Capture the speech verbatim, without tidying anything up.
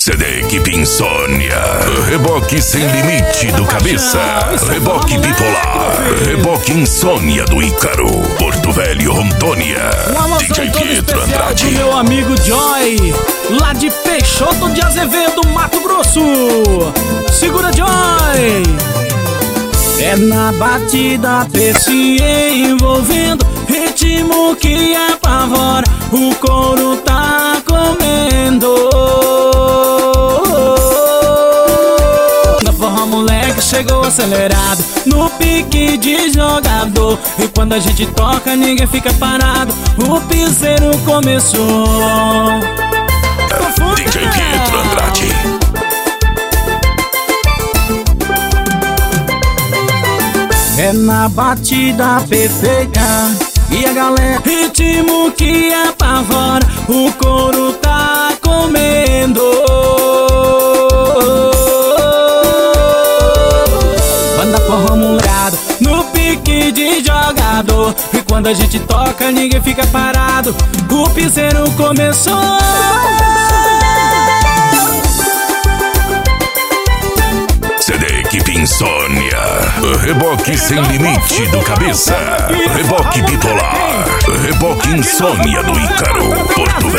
C D Equipe Insônia, reboque sem limite do Cabeça, reboque bipolar, reboque Insônia do Ícaro, Porto Velho, Rondônia, D J Pietro Andrade. Meu amigo Joy, lá de Peixoto de Azevedo, Mato Grosso. Segura, Joy. É na batida se envolvendo, ritmo que apavora, o couro tá comendo. Na forra moleque chegou acelerado, no pique de jogador, e quando a gente toca ninguém fica parado, o piseiro começou. D J Pietro Andrade. É na batida perfeita e a galera, ritmo que apavora, o couro tá comendo. Banda forró molecada, no pique de jogador, e quando a gente toca ninguém fica parado, o piseiro começou. C D Equipe Insônia, reboque sem limite do Cabeça, reboque bipolar, reboque Insônia do Ícaro, Porto Velho.